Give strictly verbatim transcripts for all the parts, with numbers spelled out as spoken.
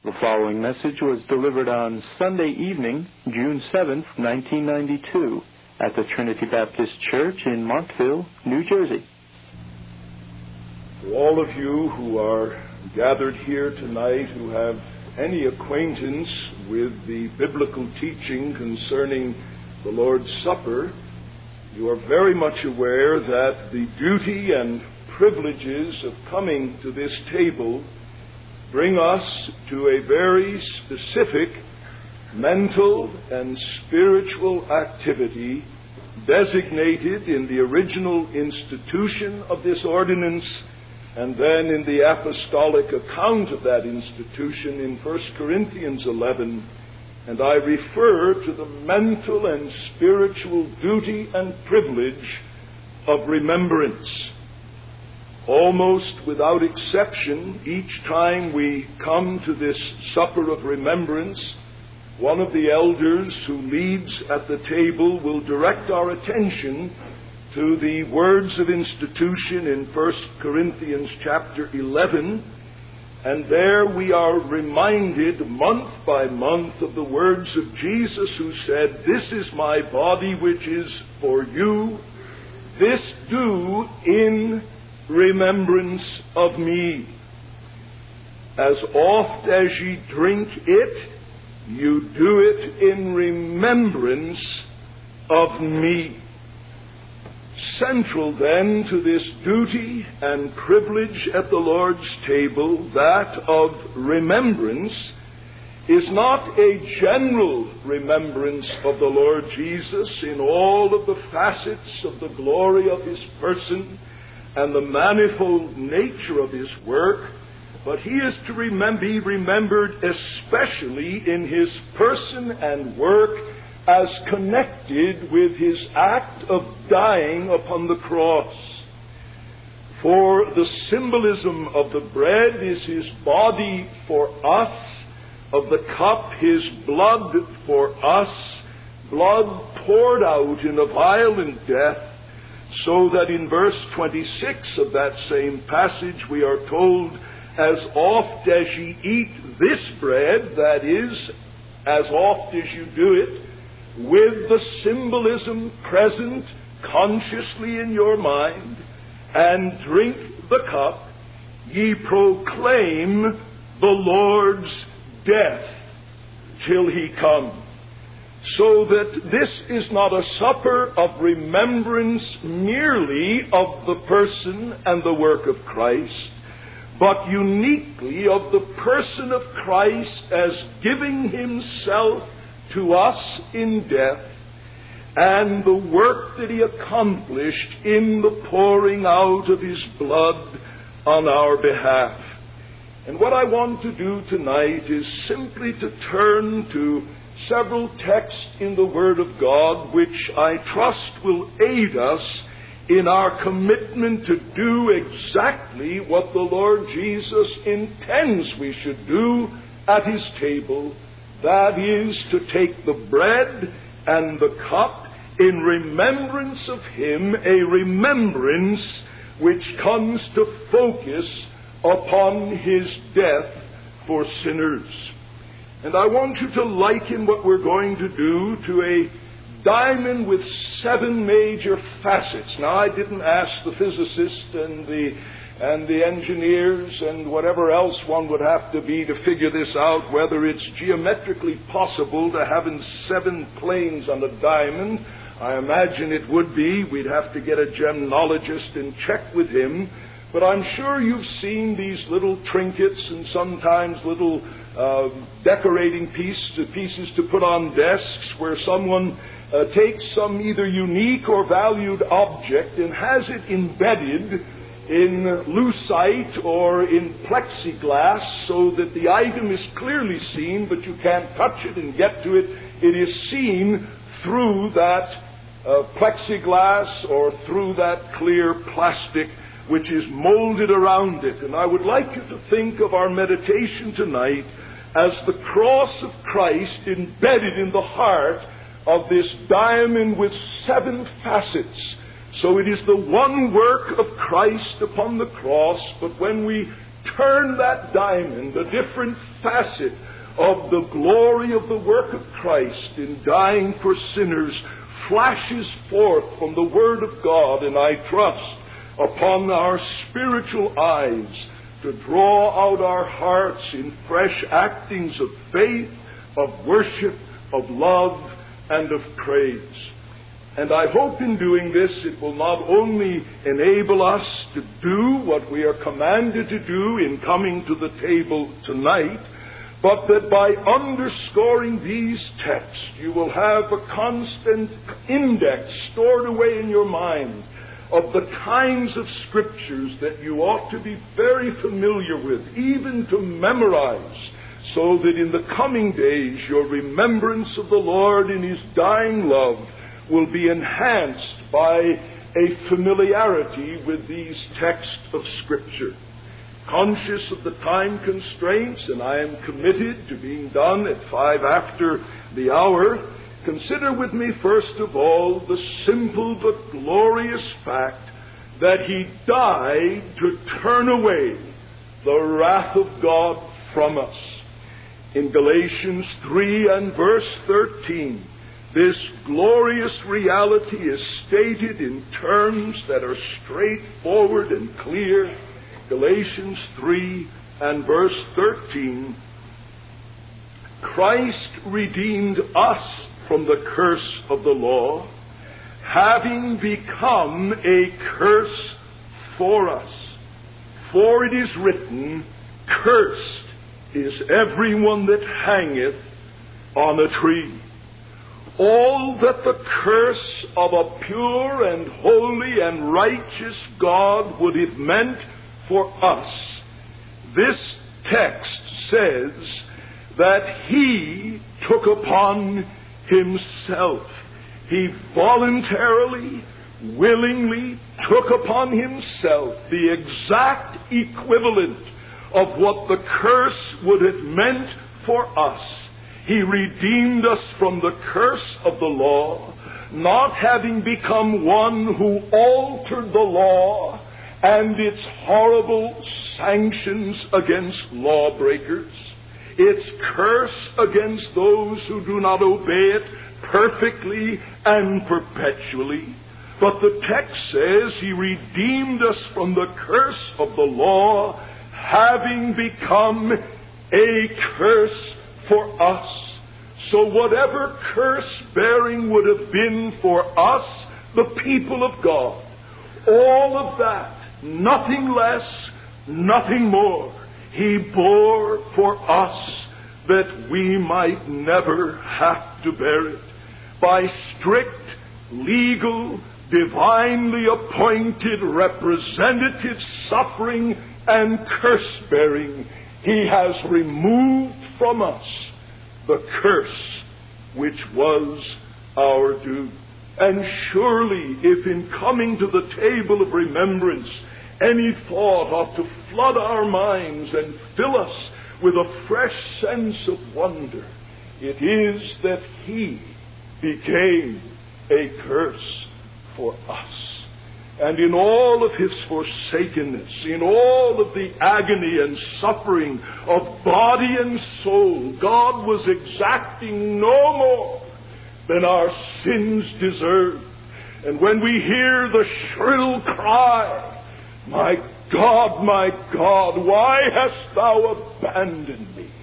The following message was delivered on Sunday evening, June seventh, nineteen ninety-two, at the Trinity Baptist Church in Montville, New Jersey. To all of you who are gathered here tonight who have any acquaintance with the biblical teaching concerning the Lord's Supper, you are very much aware that the duty and privileges of coming to this table bring us to a very specific mental and spiritual activity designated in the original institution of this ordinance and then in the apostolic account of that institution in First Corinthians eleven. And I refer to the mental and spiritual duty and privilege of remembrance. Almost without exception, each time we come to this supper of remembrance, one of the elders who leads at the table will direct our attention to the words of institution in First Corinthians chapter eleven, and there we are reminded month by month of the words of Jesus who said, "This is my body which is for you. This do in remembrance of me. As oft as ye drink it, you do it in remembrance of me." Central then to this duty and privilege at the Lord's table, that of remembrance, is not a general remembrance of the Lord Jesus in all of the facets of the glory of his person and the manifold nature of his work, but he is to remem- be remembered especially in his person and work as connected with his act of dying upon the cross. For the symbolism of the bread is his body for us, of the cup his blood for us, blood poured out in a violent death, so that in verse twenty-six of that same passage we are told, "As oft as ye eat this bread," that is, as oft as you do it, with the symbolism present consciously in your mind, "and drink the cup, ye proclaim the Lord's death till he come." So that this is not a supper of remembrance merely of the person and the work of Christ, but uniquely of the person of Christ as giving himself to us in death, and the work that he accomplished in the pouring out of his blood on our behalf. And what I want to do tonight is simply to turn to several texts in the Word of God which I trust will aid us in our commitment to do exactly what the Lord Jesus intends we should do at his table. That is, to take the bread and the cup in remembrance of him, a remembrance which comes to focus upon his death for sinners. And I want you to liken what we're going to do to a diamond with seven major facets. Now, I didn't ask the physicist and the and the engineers and whatever else one would have to be to figure this out, whether it's geometrically possible to have in seven planes on a diamond. I imagine it would be. We'd have to get a gemologist and check with him. But I'm sure you've seen these little trinkets and sometimes little uh, decorating piece, pieces to put on desks where someone uh, takes some either unique or valued object and has it embedded in lucite or in plexiglass so that the item is clearly seen, but you can't touch it and get to it. It is seen through that uh, plexiglass or through that clear plastic which is molded around it. And I would like you to think of our meditation tonight as the cross of Christ embedded in the heart of this diamond with seven facets. So it is the one work of Christ upon the cross, but when we turn that diamond, a different facet of the glory of the work of Christ in dying for sinners, flashes forth from the Word of God, and I trust upon our spiritual eyes to draw out our hearts in fresh actings of faith, of worship, of love, and of praise. And I hope in doing this it will not only enable us to do what we are commanded to do in coming to the table tonight, but that by underscoring these texts you will have a constant index stored away in your mind of the kinds of scriptures that you ought to be very familiar with, even to memorize, so that in the coming days your remembrance of the Lord in His dying love will be enhanced by a familiarity with these texts of Scripture. Conscious of the time constraints, and I am committed to being done at five after the hour, consider with me first of all the simple but glorious fact that He died to turn away the wrath of God from us. In Galatians three and verse thirteen, this glorious reality is stated in terms that are straightforward and clear. Galatians three and verse thirteen, Christ redeemed us from the curse of the law, having become a curse for us. For it is written, cursed is everyone that hangeth on a tree. All that the curse of a pure and holy and righteous God would have meant for us, this text says that He took upon Himself. He voluntarily, willingly took upon Himself the exact equivalent of what the curse would have meant for us. He redeemed us from the curse of the law, not having become one who altered the law and its horrible sanctions against lawbreakers, its curse against those who do not obey it perfectly and perpetually. But the text says He redeemed us from the curse of the law, having become a curse for us. So whatever curse-bearing would have been for us, the people of God, all of that, nothing less, nothing more, He bore for us that we might never have to bear it. By strict, legal, divinely appointed representative suffering and curse-bearing, He has removed from us the curse which was our due. And surely, if in coming to the table of remembrance, any thought ought to flood our minds and fill us with a fresh sense of wonder, it is that He became a curse for us. And in all of His forsakenness, in all of the agony and suffering of body and soul, God was exacting no more than our sins deserve. And when we hear the shrill cry, "My God, my God, why hast thou abandoned me?"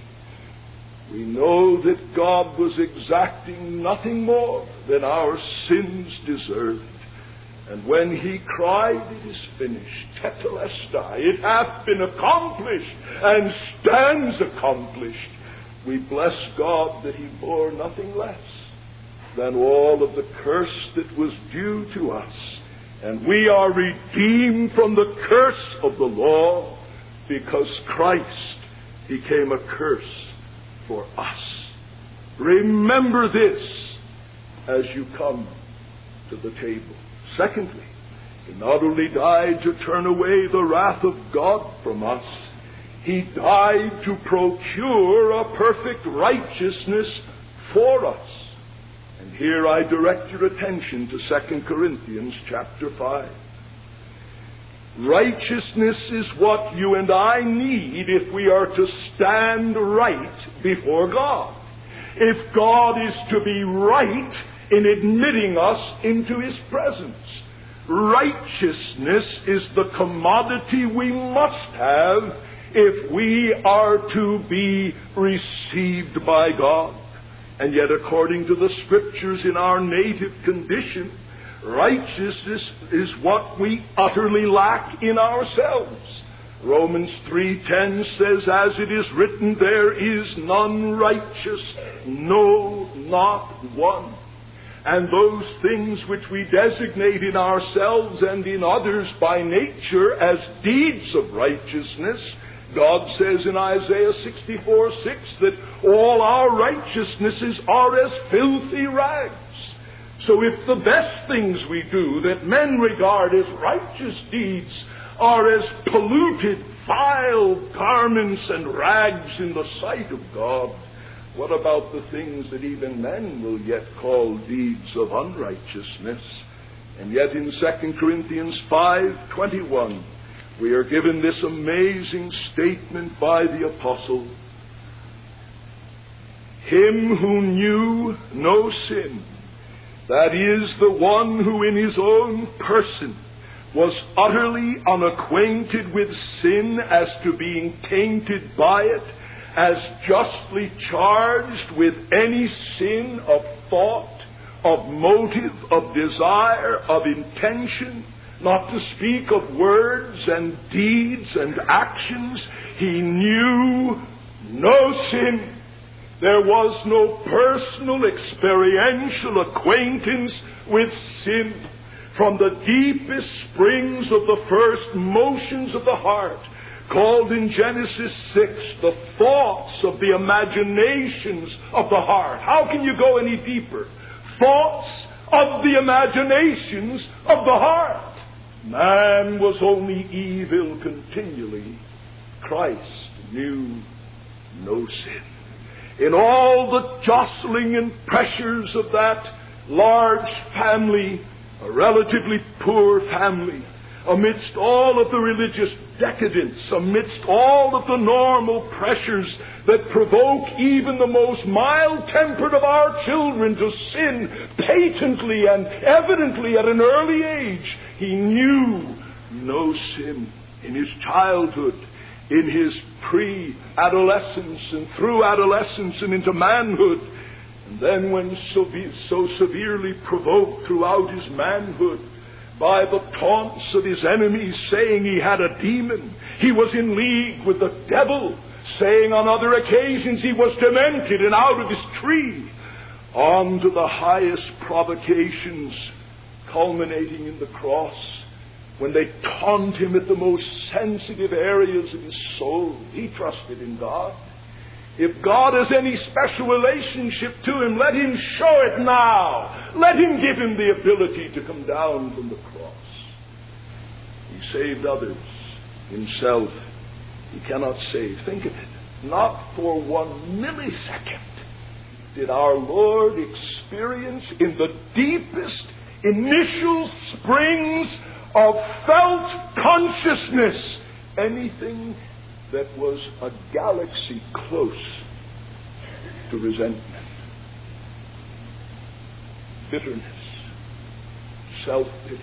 we know that God was exacting nothing more than our sins deserved. And when He cried, "It is finished, tetelestai, it hath been accomplished, and stands accomplished," we bless God that He bore nothing less than all of the curse that was due to us. And we are redeemed from the curse of the law because Christ became a curse for us. Remember this as you come to the table. Secondly, He not only died to turn away the wrath of God from us, He died to procure a perfect righteousness for us. And here I direct your attention to Second Corinthians chapter five. Righteousness is what you and I need if we are to stand right before God. If God is to be right in admitting us into His presence. Righteousness is the commodity we must have if we are to be received by God. And yet, according to the Scriptures, in our native condition, righteousness is what we utterly lack in ourselves. Romans three ten says, as it is written, there is none righteous, no, not one. And those things which we designate in ourselves and in others by nature as deeds of righteousness, God says in Isaiah sixty-four six that all our righteousnesses are as filthy rags. So if the best things we do that men regard as righteous deeds are as polluted, vile garments and rags in the sight of God, what about the things that even men will yet call deeds of unrighteousness? And yet in Second Corinthians five twenty-one, we are given this amazing statement by the apostle. Him who knew no sin, that is, the one who in his own person was utterly unacquainted with sin as to being tainted by it, as justly charged with any sin of thought, of motive, of desire, of intention, not to speak of words and deeds and actions. He knew no sin. There was no personal experiential acquaintance with sin. From the deepest springs of the first motions of the heart, called in Genesis six the thoughts of the imaginations of the heart. How can you go any deeper? Thoughts of the imaginations of the heart. Man was only evil continually. Christ knew no sin. In all the jostling and pressures of that large family, a relatively poor family, amidst all of the religious decadence, amidst all of the normal pressures that provoke even the most mild-tempered of our children to sin patently and evidently at an early age, he knew no sin. In his childhood, in his pre-adolescence and through adolescence and into manhood, and then when so, so severely provoked throughout his manhood by the taunts of his enemies, saying he had a demon, he was in league with the devil, saying on other occasions he was demented and out of his tree, on to the highest provocations, culminating in the cross, when they taunt him at the most sensitive areas of his soul. He trusted in God. If God has any special relationship to him, let him show it now. Let him give him the ability to come down from the cross. He saved others. Himself he cannot save. Think of it. Not for one millisecond did our Lord experience in the deepest initial springs of felt consciousness anything that was a galaxy close to resentment, bitterness, self-pity.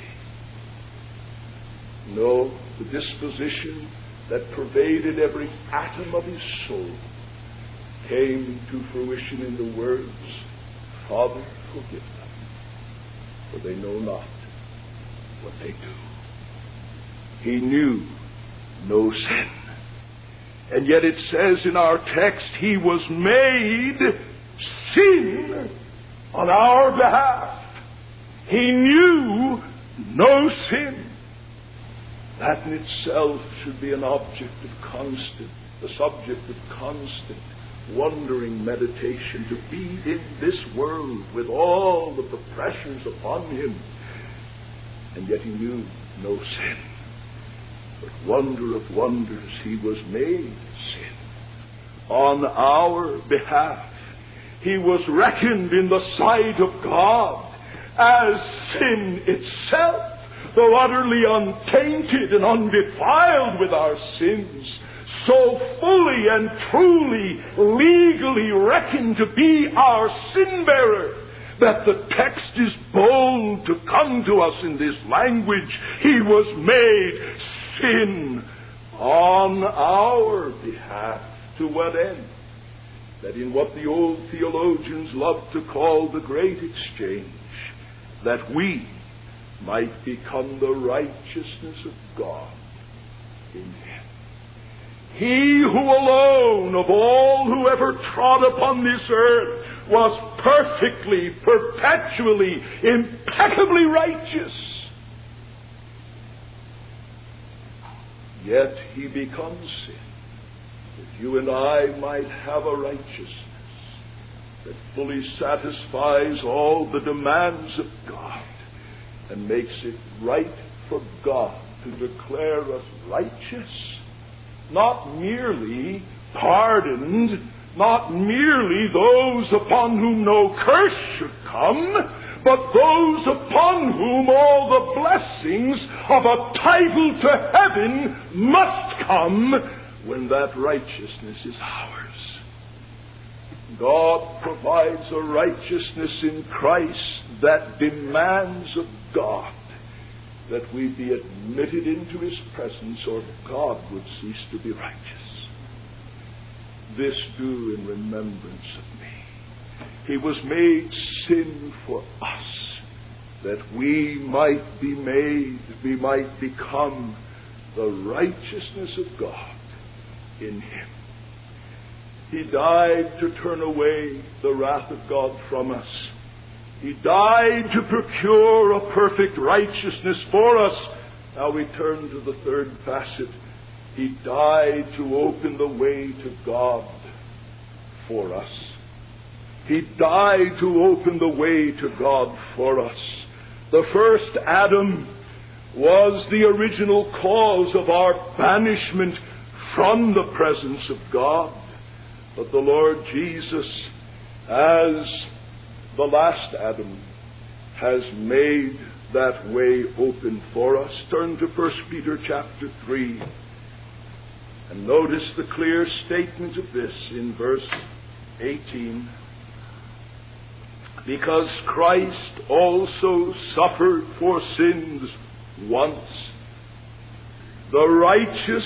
No, the disposition that pervaded every atom of his soul came to fruition in the words, Father, forgive them, for they know not what they do. He knew no sin. And yet it says in our text, he was made sin on our behalf. He knew no sin. That in itself should be an object of constant, the subject of constant, wondering meditation, to be in this world with all of the pressures upon him. And yet he knew no sin. But wonder of wonders, he was made sin on our behalf. He was reckoned in the sight of God as sin itself, though utterly untainted and undefiled with our sins, so fully and truly, legally reckoned to be our sin-bearer, that the text is bold to come to us in this language. He was made sin on our behalf. To what end? That in what the old theologians love to call the great exchange, that we might become the righteousness of God in Him. He who alone of all who ever trod upon this earth was perfectly, perpetually, impeccably righteous, yet He becomes sin, that you and I might have a righteousness that fully satisfies all the demands of God and makes it right for God to declare us righteous, not merely pardoned, not merely those upon whom no curse should come, but those upon whom all the blessings of a title to heaven must come when that righteousness is ours. God provides a righteousness in Christ that demands of God that we be admitted into His presence, or God would cease to be righteous. This do in remembrance of me. He was made sin for us, that we might be made, we might become the righteousness of God in Him. He died to turn away the wrath of God from us. He died to procure a perfect righteousness for us. Now we turn to the third facet. He died to open the way to God for us. He died to open the way to God for us. The first Adam was the original cause of our banishment from the presence of God. But the Lord Jesus, as the last Adam, has made that way open for us. Turn to First Peter chapter three and notice the clear statement of this in verse eighteen. Because Christ also suffered for sins once, the righteous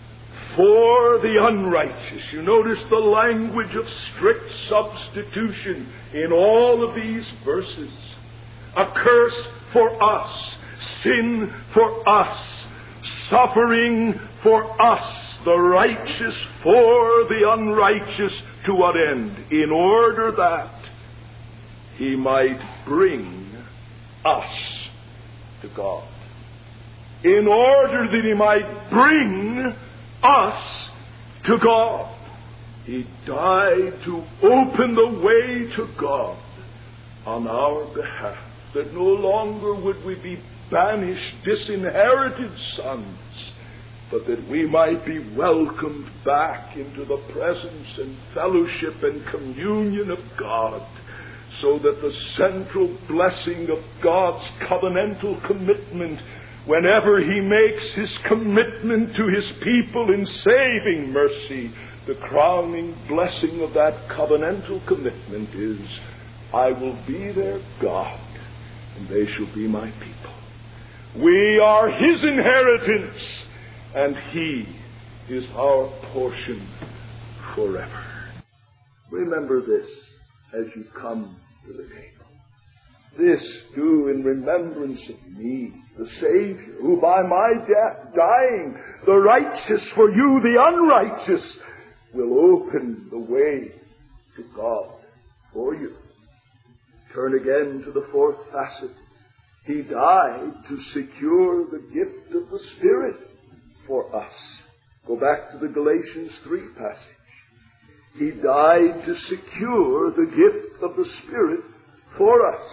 for the unrighteous. You notice the language of strict substitution in all of these verses. A curse for us, sin for us, suffering for us, the righteous for the unrighteous. To what end? In order that He might bring us to God. In order that He might bring us to God. He died to open the way to God on our behalf, that no longer would we be banished, disinherited sons, but that we might be welcomed back into the presence and fellowship and communion of God, so that the central blessing of God's covenantal commitment, whenever He makes His commitment to His people in saving mercy, the crowning blessing of that covenantal commitment is, I will be their God, and they shall be my people. We are His inheritance, and He is our portion forever. Remember this as you come to the table. This do in remembrance of me, the Savior, who by my death, dying, the righteous for you, the unrighteous, will open the way to God for you. Turn again to the fourth facet. He died to secure the gift of the Spirit for us. Go back to the Galatians three passage. He died to secure the gift of the Spirit for us.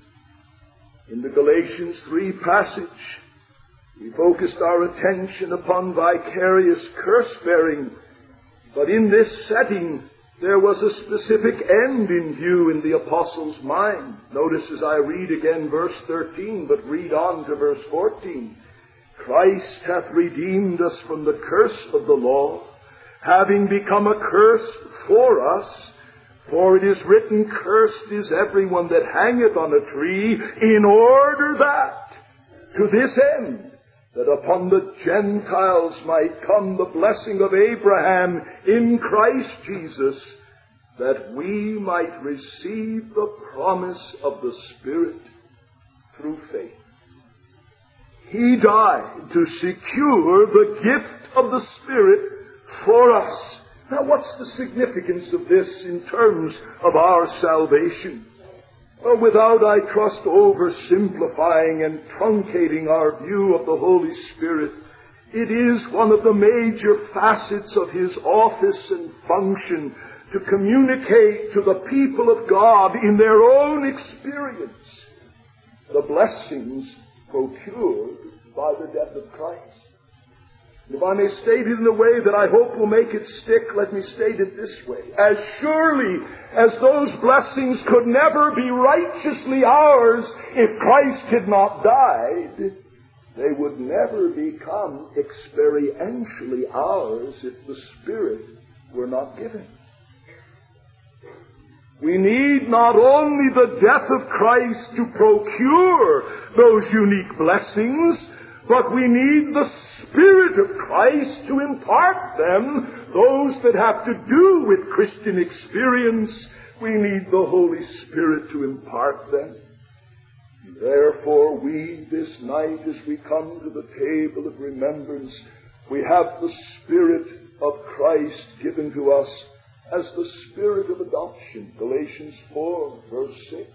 In the Galatians three passage, we focused our attention upon vicarious curse-bearing, but in this setting, There was a specific end in view in the apostle's mind. Notice as I read again verse thirteen, but read on to verse fourteen. Christ hath redeemed us from the curse of the law, having become a curse for us. For it is written, cursed is everyone that hangeth on a tree, in order that, to this end, that upon the Gentiles might come the blessing of Abraham in Christ Jesus, that we might receive the promise of the Spirit through faith. He died to secure the gift of the Spirit for us. Now, what's the significance of this in terms of our salvation? Well, without, I trust, oversimplifying and truncating our view of the Holy Spirit, it is one of the major facets of His office and function to communicate to the people of God in their own experience the blessings procured by the death of Christ. If I may state it in a way that I hope will make it stick, let me state it this way. As surely as those blessings could never be righteously ours if Christ had not died, they would never become experientially ours if the Spirit were not given. We need not only the death of Christ to procure those unique blessings, but we need the Spirit of Christ to impart them, those that have to do with Christian experience. We need the Holy Spirit to impart them. Therefore, we this night, as we come to the table of remembrance, we have the Spirit of Christ given to us as the Spirit of adoption. Galatians four, verse six.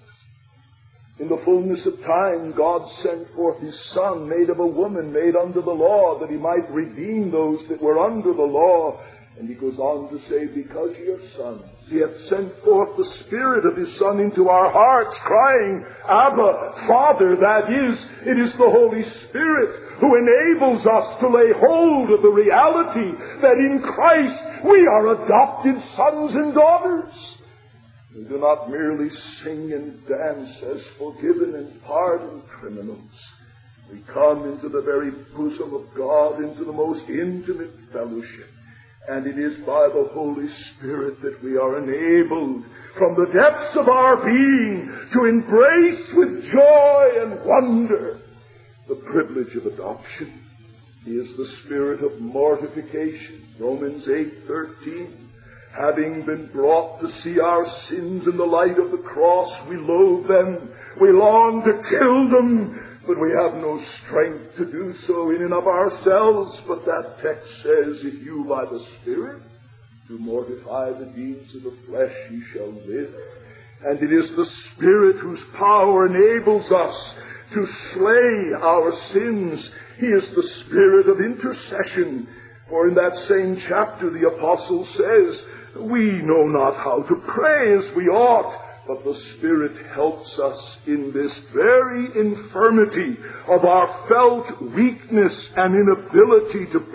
In the fullness of time, God sent forth His Son, made of a woman, made under the law, that He might redeem those that were under the law. And He goes on to say, because ye are sons, He hath sent forth the Spirit of His Son into our hearts, crying, Abba, Father. That is, it is the Holy Spirit who enables us to lay hold of the reality that in Christ we are adopted sons and daughters. We do not merely sing and dance as forgiven and pardoned criminals. We come into the very bosom of God, into the most intimate fellowship. And it is by the Holy Spirit that we are enabled from the depths of our being to embrace with joy and wonder the privilege of adoption. He is the spirit of mortification. Romans eight thirteen. Having been brought to see our sins in the light of the cross, we loathe them. We long to kill them, but we have no strength to do so in and of ourselves. But that text says, if you by the Spirit do mortify the deeds of the flesh, ye shall live. And it is the Spirit whose power enables us to slay our sins. He is the Spirit of intercession. For in that same chapter the Apostle says, we know not how to pray as we ought, but the Spirit helps us in this very infirmity of our felt weakness and inability to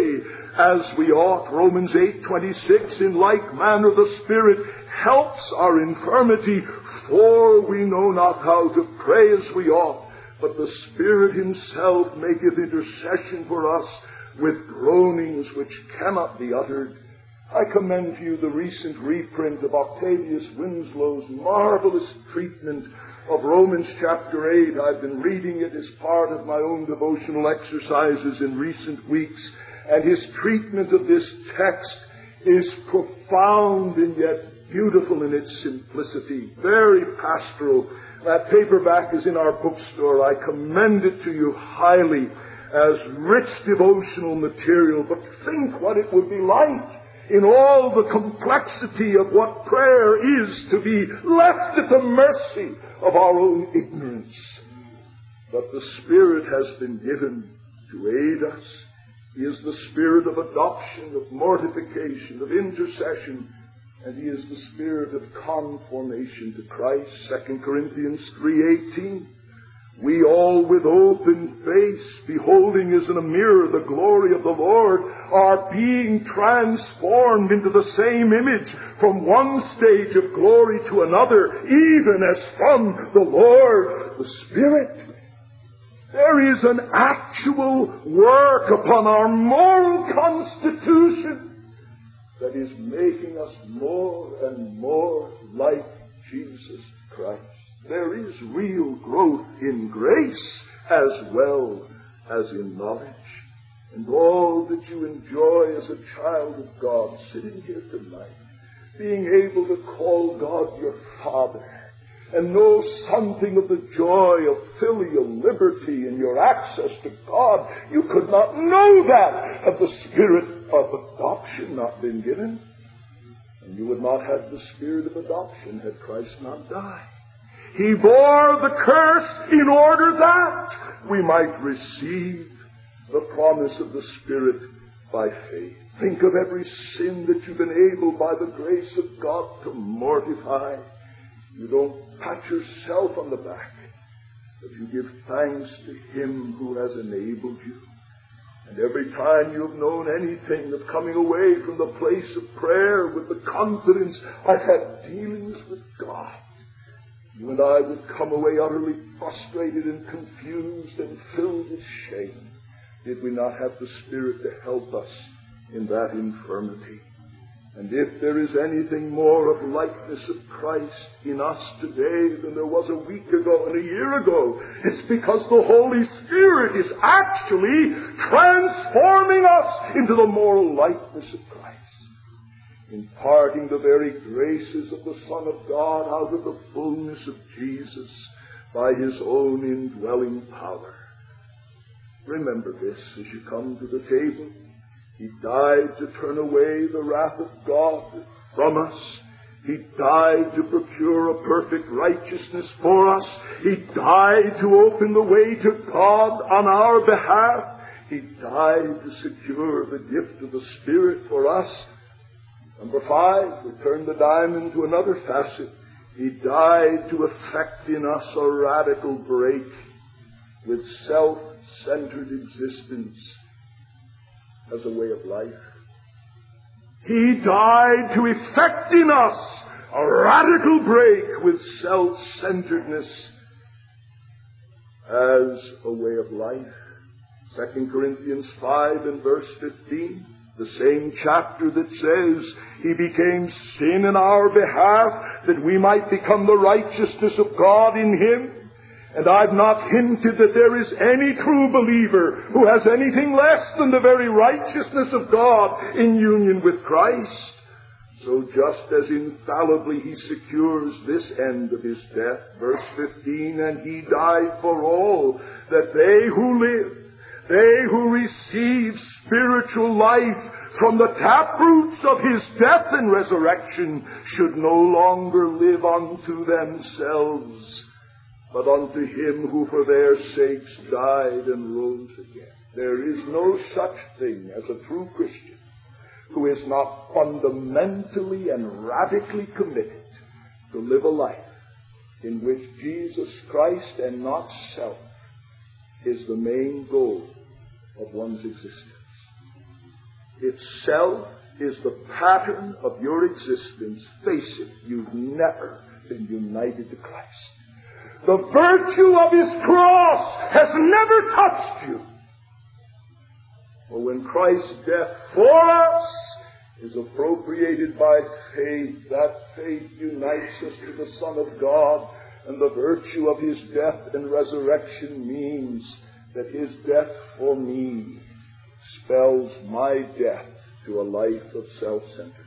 pray as we ought. Romans eight twenty-six, in like manner the Spirit helps our infirmity, for we know not how to pray as we ought, but the Spirit Himself maketh intercession for us with groanings which cannot be uttered. I commend to you the recent reprint of Octavius Winslow's marvelous treatment of Romans chapter eight. I've been reading it as part of my own devotional exercises in recent weeks, and his treatment of this text is profound and yet beautiful in its simplicity, very pastoral. That paperback is in our bookstore. I commend it to you highly as rich devotional material, but think what it would be like in all the complexity of what prayer is, to be left at the mercy of our own ignorance. But the Spirit has been given to aid us. He is the Spirit of adoption, of mortification, of intercession, and He is the Spirit of conformation to Christ. Second Corinthians three eighteen. We all with open face, beholding as in a mirror the glory of the Lord, are being transformed into the same image from one stage of glory to another, even as from the Lord the Spirit. There is an actual work upon our moral constitution that is making us more and more like Jesus Christ. There is real growth in grace as well as in knowledge. And all that you enjoy as a child of God, sitting here tonight, being able to call God your Father, and know something of the joy of filial liberty in your access to God, you could not know that had the Spirit of adoption not been given. And you would not have the Spirit of adoption had Christ not died. He bore the curse in order that we might receive the promise of the Spirit by faith. Think of every sin that you've been able by the grace of God to mortify. You don't pat yourself on the back, but you give thanks to Him who has enabled you. And every time you have known anything of coming away from the place of prayer with the confidence, I've had dealings with God, you and I would come away utterly frustrated and confused and filled with shame, did we not have the Spirit to help us in that infirmity. And if there is anything more of likeness of Christ in us today than there was a week ago and a year ago, it's because the Holy Spirit is actually transforming us into the moral likeness of Christ, imparting the very graces of the Son of God out of the fullness of Jesus by His own indwelling power. Remember this as you come to the table. He died to turn away the wrath of God from us. He died to procure a perfect righteousness for us. He died to open the way to God on our behalf. He died to secure the gift of the Spirit for us. Number five, we turn the diamond to another facet. He died to effect in us a radical break with self-centered existence as a way of life. He died to effect in us a radical break with self-centeredness as a way of life. Second Corinthians five and verse fifteen, the same chapter that says, He became sin in our behalf that we might become the righteousness of God in Him. And I've not hinted that there is any true believer who has anything less than the very righteousness of God in union with Christ. So just as infallibly He secures this end of His death, verse fifteen, and He died for all, that they who live, they who receive spiritual life from the taproots of His death and resurrection, should no longer live unto themselves, but unto Him who for their sakes died and rose again. There is no such thing as a true Christian who is not fundamentally and radically committed to live a life in which Jesus Christ and not self is the main goal of one's existence. If self is the pattern of your existence, face it, you've never been united to Christ. The virtue of His cross has never touched you. For when Christ's death for us is appropriated by faith, that faith unites us to the Son of God, and the virtue of His death and resurrection means that His death for me spells my death to a life of self-centeredness.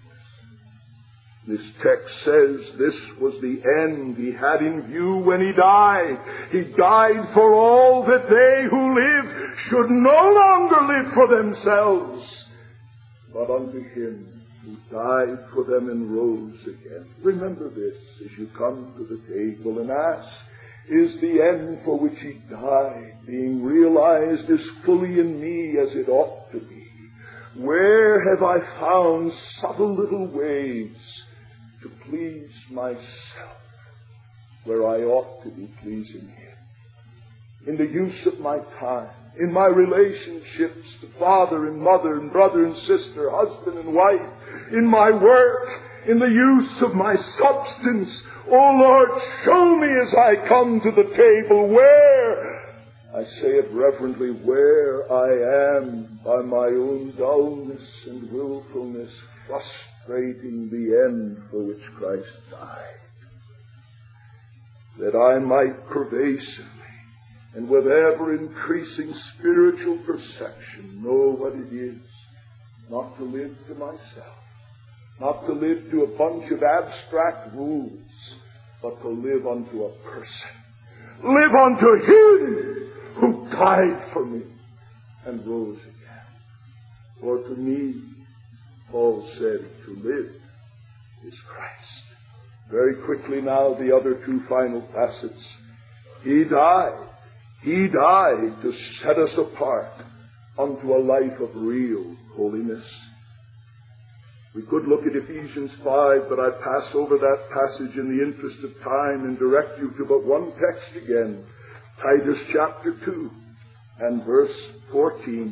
This text says this was the end He had in view when He died. He died for all that they who live should no longer live for themselves, but unto Him who died for them and rose again. Remember this as you come to the table and ask, is the end for which He died being realized as fully in me as it ought to be? Where have I found subtle little ways to please myself where I ought to be pleasing Him? in the use of my time, in my relationships to father and mother and brother and sister, husband and wife, in my work, in the use of my substance. Oh Lord, show me as I come to the table where, I say it reverently, where I am by my own dullness and willfulness frustrating the end for which Christ died. That I might pervasively and with ever-increasing spiritual perception know what it is not to live to myself, not to live to a bunch of abstract rules, but to live unto a person. Live unto Him who died for me and rose again. For to me, Paul said, to live is Christ. Very quickly now, the other two final facets. He died. He died to set us apart unto a life of real holiness. We could look at Ephesians five, but I pass over that passage in the interest of time and direct you to but one text again. Titus chapter two and verse fourteen.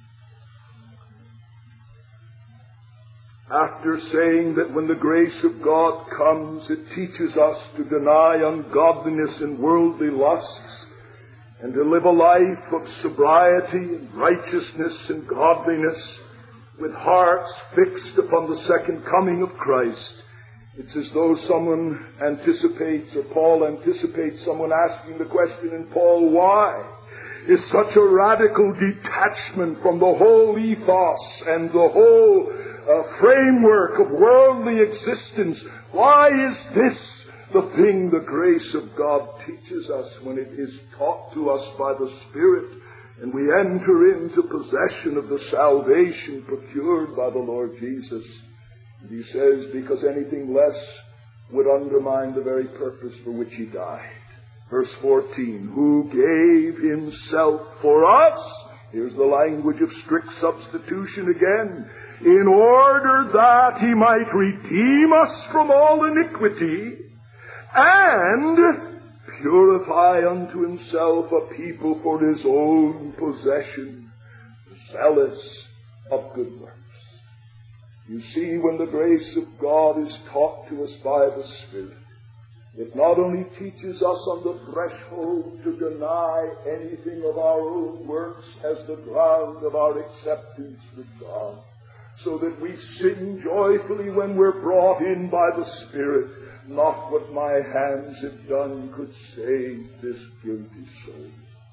After saying that when the grace of God comes, it teaches us to deny ungodliness and worldly lusts, and to live a life of sobriety and righteousness and godliness, with hearts fixed upon the second coming of Christ. It's as though someone anticipates, or Paul anticipates someone asking the question, and Paul, why is such a radical detachment from the whole ethos and the whole uh, framework of worldly existence? Why is this the thing the grace of God teaches us when it is taught to us by the Spirit, and we enter into possession of the salvation procured by the Lord Jesus? And he says, because anything less would undermine the very purpose for which He died. Verse fourteen, who gave Himself for us, here's the language of strict substitution again, in order that He might redeem us from all iniquity, and purify unto Himself a people for His own possession, zealous of good works. You see, when the grace of God is taught to us by the Spirit, it not only teaches us on the threshold to deny anything of our own works as the ground of our acceptance with God, so that we sing joyfully when we're brought in by the Spirit. Not what my hands have done could save this guilty soul.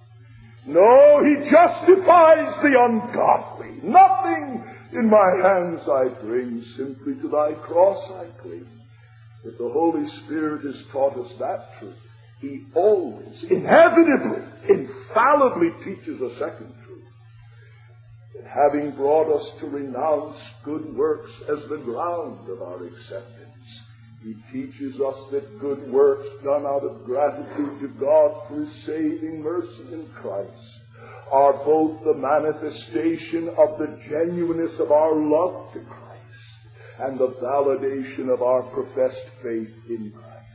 No, He justifies the ungodly. Nothing in my hands I bring, simply to Thy cross I cling. If the Holy Spirit has taught us that truth, He always, inevitably, infallibly teaches a second truth. That having brought us to renounce good works as the ground of our acceptance, He teaches us that good works done out of gratitude to God for His saving mercy in Christ are both the manifestation of the genuineness of our love to Christ and the validation of our professed faith in Christ.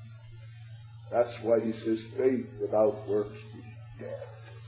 That's why he says faith without works is dead.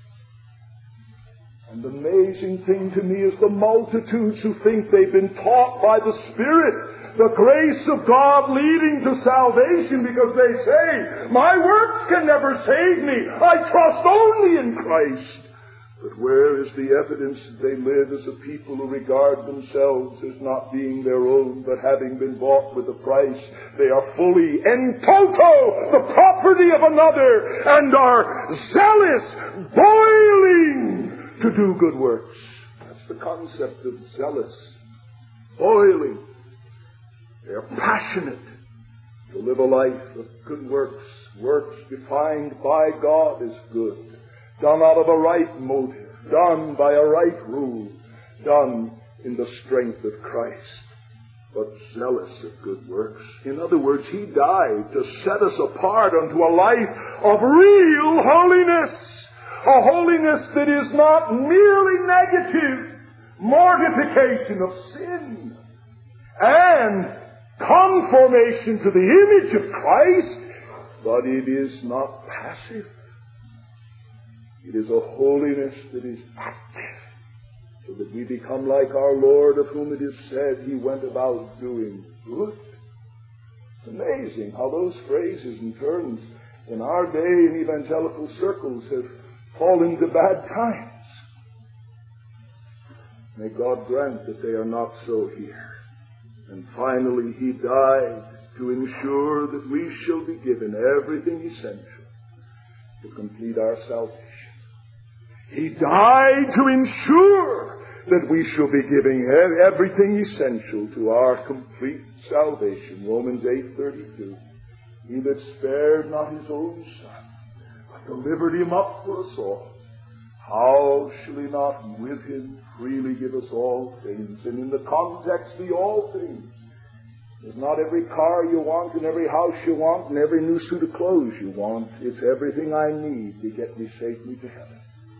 And the amazing thing to me is the multitudes who think they've been taught by the Spirit the grace of God leading to salvation, because they say, my works can never save me. I trust only in Christ. But where is the evidence that they live as a people who regard themselves as not being their own, but having been bought with a price? They are fully, en toto, the property of another, and are zealous, boiling to do good works. That's the concept of zealous, boiling. They are passionate to live a life of good works, works defined by God as good, done out of a right motive, done by a right rule, done in the strength of Christ, but zealous of good works. In other words, He died to set us apart unto a life of real holiness, a holiness that is not merely negative mortification of sin and conformation to the image of Christ, but it is not passive. It is a holiness that is active, so that we become like our Lord, of whom it is said he went about doing good. It's amazing how those phrases and terms in our day in evangelical circles have fallen to bad times. May God grant that they are not so here. And finally, he died to ensure that we shall be given everything essential to complete our salvation. He died to ensure that we shall be giving everything essential to our complete salvation. Romans eight thirty-two. He that spared not his own son, but delivered him up for us all, how shall he not with him freely give us all things? And in the context, the all things is not every car you want and every house you want and every new suit of clothes you want. It's everything I need to get me safely to heaven.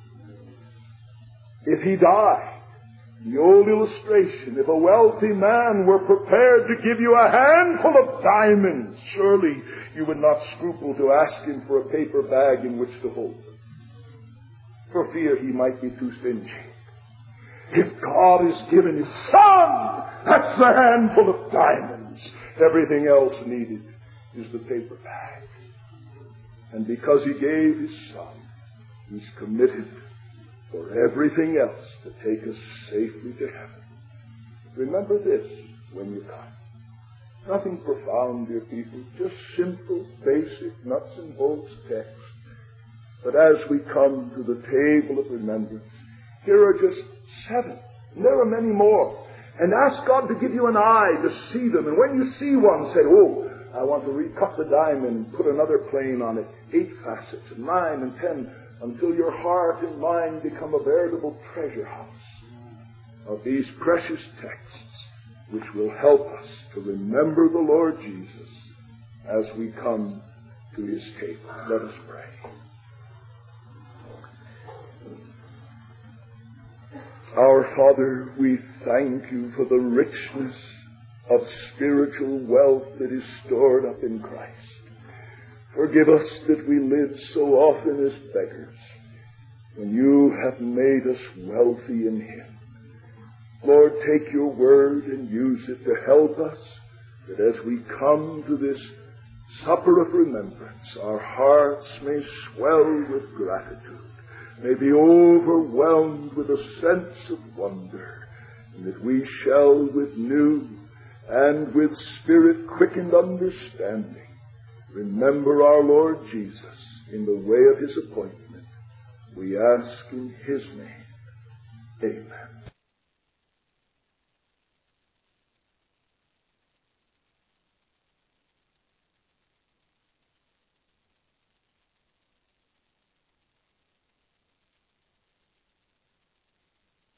If he died, the old illustration, if a wealthy man were prepared to give you a handful of diamonds, surely you would not scruple to ask him for a paper bag in which to hold them, for fear he might be too stingy. If God has given his son, that's the handful of diamonds. Everything else needed is the paper bag. And because he gave his son, he's committed for everything else to take us safely to heaven. Remember this when you come. Nothing profound, dear people, just simple, basic, nuts and bolts text. But as we come to the table of remembrance, here are just seven. And there are many more. And ask God to give you an eye to see them. And when you see one, say, oh, I want to recut the diamond and put another plane on it. Eight facets, and nine and ten, until your heart and mind become a veritable treasure house of these precious texts, which will help us to remember the Lord Jesus as we come to his table. Let us pray. Our Father, we thank you for the richness of spiritual wealth that is stored up in Christ. Forgive us that we live so often as beggars when you have made us wealthy in him. Lord, take your word and use it to help us, that as we come to this supper of remembrance, our hearts may swell with gratitude, may be overwhelmed with a sense of wonder, and that we shall with new and with spirit-quickened understanding remember our Lord Jesus in the way of his appointment. We ask in his name. Amen.